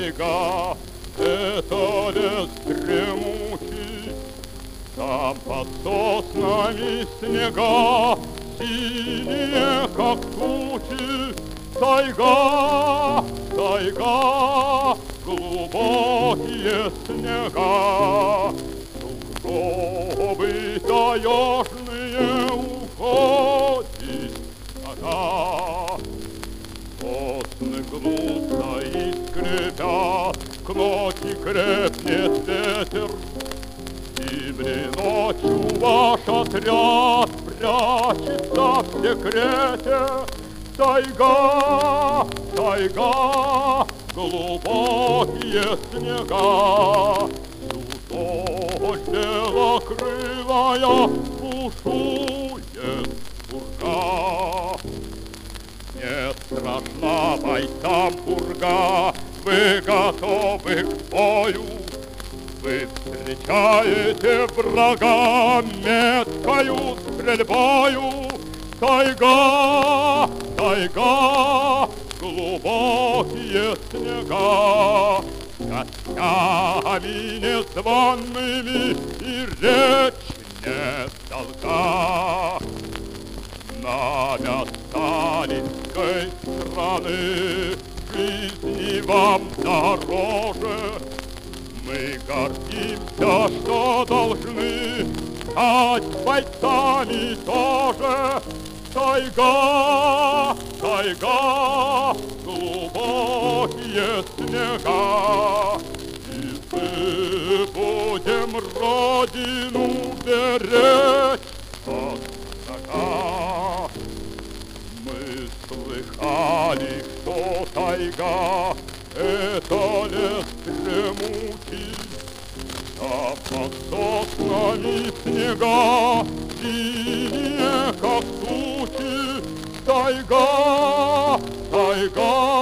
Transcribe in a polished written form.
тайга, это лес дремучий. Там под соснами снега, синие, как тучи. Тайга, тайга, глубокие снега, сугробы таежные уходит вода. Сосны гнутся и скрипят, к ночи крепнет ветер. Зимней ночью ваш отряд прячется в секрете. Тайга, тайга, глубокие снега, всю дождь закрывая, бушует пурга. Не страшна бойцам пурга, вы готовы к бою. Вы встречаете врага меткою стрельбою. Тайга, тайга, глубокие снега, гостями незваными и речь нет долга. Знамя сталинской страны жизни вам дороже. Мы гордимся, что должны стать бойцами тоже. Тайга, тайга, глубокие снега, и мы будем родину беречь от врага. Мы слыхали, что тайга — это лес дремучий, а под соснами снега синие, как тучи. Тайга, тайга,